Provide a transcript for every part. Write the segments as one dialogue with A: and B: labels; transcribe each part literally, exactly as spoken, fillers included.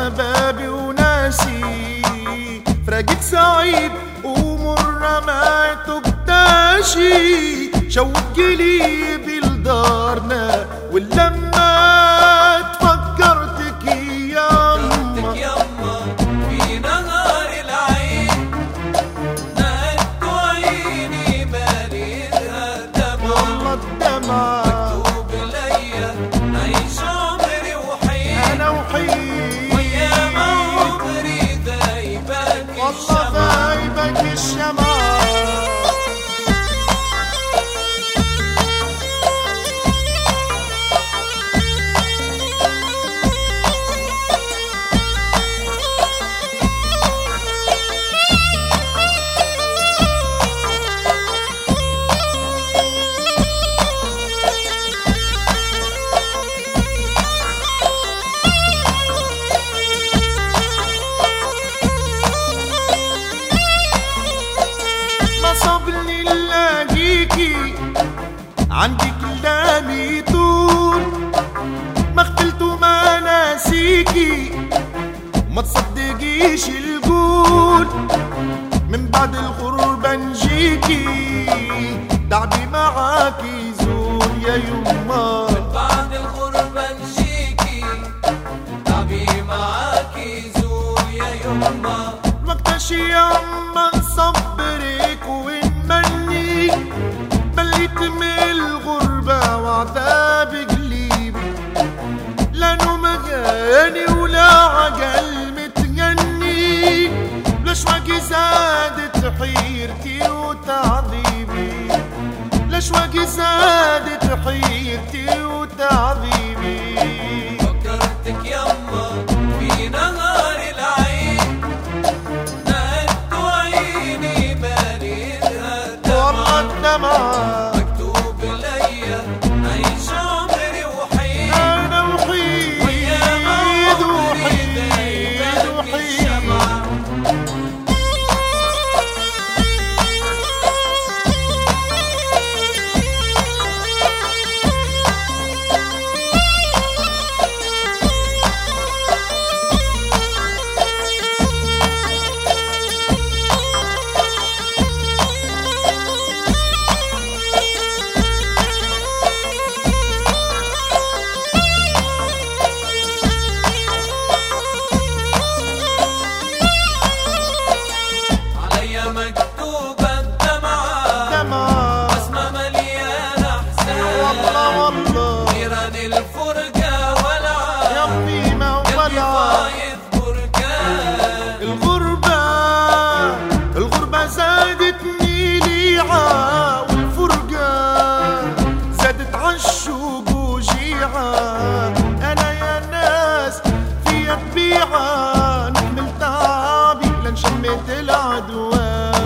A: أحبابي وناسي، فراقت سعيد ومرة ما تبتاشي، شوق قلبي لدارنا ولما تفكرتك يما
B: في نهار العين نهدت عيني ماليها دمع،
A: والله الدمع
B: مكتوب ليا نعيش عمري وحيد
A: أنا وحيد
B: ويا ما عمري ذايبك
A: والله ذايبك الشمع. صبني نلاقيكي عندك كلامي طول، ما اختلت وما ناسيكي وما تصدقيش القول، من بعد الغربة نجيكي تعبي معاكي زول يا يما،
B: من بعد الغربة نجيكي تعبي معاكي زول يا يما.
A: وقتاش يما نصبرك ونمني، مليت من الغربة وعذاب قليبي، لا نوم غاني ولا عقل متغني، الأشواق زادت حيرتي وتعذيبي، الأشواق زادت حيرتي وتعذيبي.
B: فكرتك يما في نهار العين نهدت عيني ماليها
A: والله
B: دمع،
A: الدمع
B: مكتوب ليا نعيش عمري وحيد
A: أنا وحيد
B: ويا ما عمري
A: وحيد
B: ذايبك
A: وحيد.
B: الشمع. مكتوبة الدمعة
A: دمعة
B: بسمة مليانة أحزان،
A: والله والله
B: نيران الفرقة ولعة
A: يمي ما
B: قلبي
A: ولع.
B: فايض بركان.
A: الغربة الغربة زادتني ليعة، والفرقة زادت عالشوق وجيعة، أنا يا ناس فيا طبيعة نحمل تعبي لنشمت العدوى،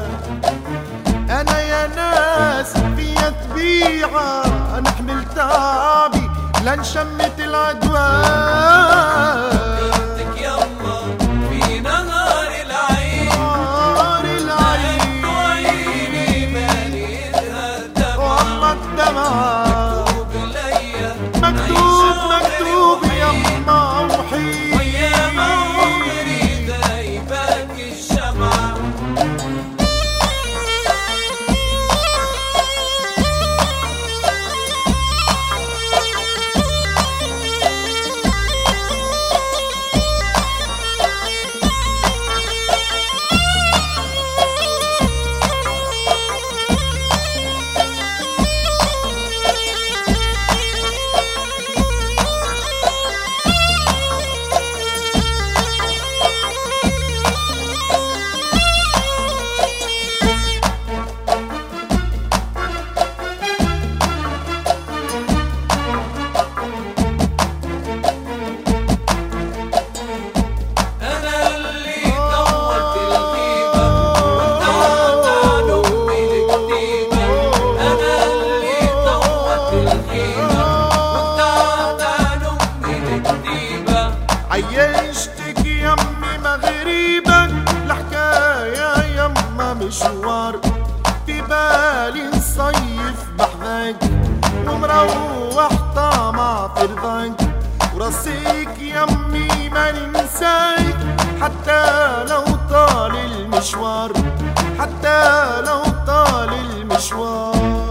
A: أنا يا ناس فيا طبيعة نحمل تعبي لنشمت العدوى.
B: فكرتك يما في نهار العين
A: نهار العين
B: نهدت عيني ماليها دمع،
A: والله الدمع
B: مكتوب ليا
A: مكتوب
B: نعيش
A: مكتوب
B: عمري
A: يما وحيد
B: ويا ما عمري ذايبك الشمع.
A: عيشتك يمي مغربك الحكاية يما مشوار، في بالي نصيف بحذاك ومروح طامع في رضاك، وراسيك يمي ما ننساك، حتى لو طال المشوار، حتى لو طال المشوار.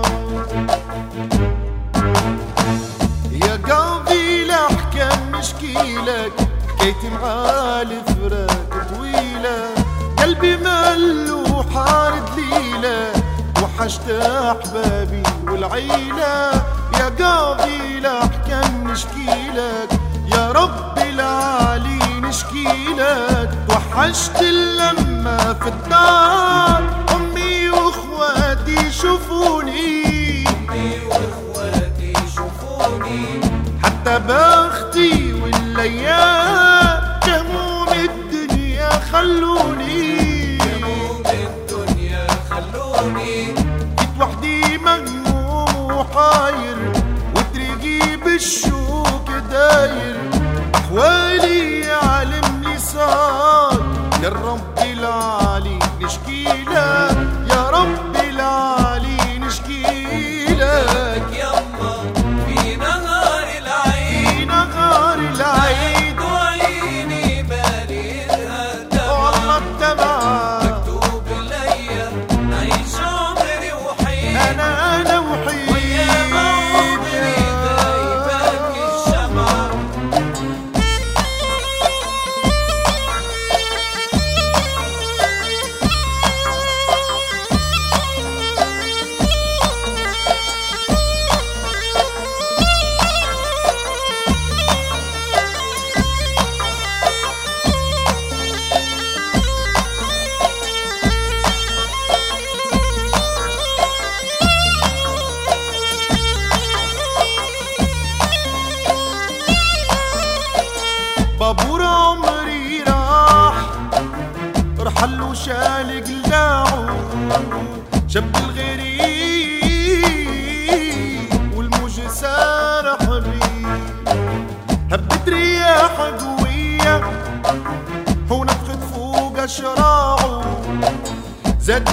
A: يا قلبي لأحكم مشكيلك، حكيتي معاه الفراق طويلة، قلبي ملو حارد ليلة، وحشت أحبابي والعيلة. يا قلبي لأحكم نشكيلك، يا رب العالي نشكيلك، وحشت اللمة في الدار، أمي وإخواتي شوفوني،
B: أمي وإخواتي شوفوني،
A: حتى بختي والأيام هموم الدنيا خلوني،
B: هموم الدنيا خلوني.
A: جيت وحدي مهموم وحاير، وطريقي بالشوك داير، أحوالي عالم لي صار. يا رب العالي نشكيلك، يا رب العالي نشكيلك.
B: يما في نهار العيد،
A: في نهار العيد
B: وعيني باليدها
A: والله
B: الدمع،
A: الدمع،
B: مكتوب ليا نعيش عمري وحيد،
A: أنا أنا وحيد،
B: ويا ما عمري دايبك الشمع.
A: بابور عمري راح، رحل وشال قلاعه، شب الغريب والموج سارح بيه، هبت رياح قوية ونفخت فوق أشراعه، زاد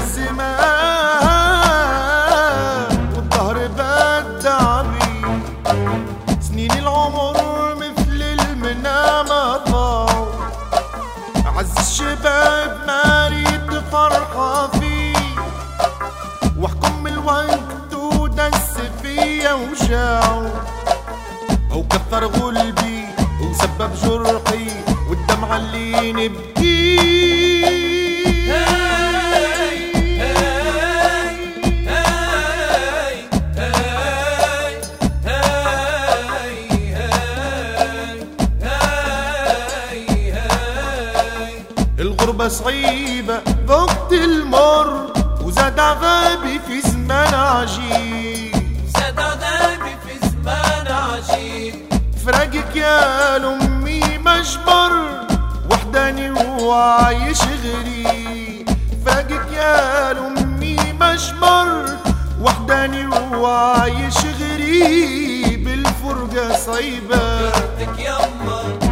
A: الزمان والظهر بدع بيه، سنين العمر مثل المنام ضاعوا، عز الشباب ما ريت فرحة فيه، وحكم الوقت ودس فيا وجاعوا، هو كثر غلبي وسبب جرحي والدمعة اللي نبكيه. الغربة صعيبة ضغط المر، وزاد عذابي في زمان عجيب،
B: زاد عذابي في زمان عجيب.
A: فراقك يا لأمي مجبر، وحداني وعايش غريب، فراقك يا لأمي مجبر، وحداني وعايش غريب، الفرقة صعيبة.
B: بختك يما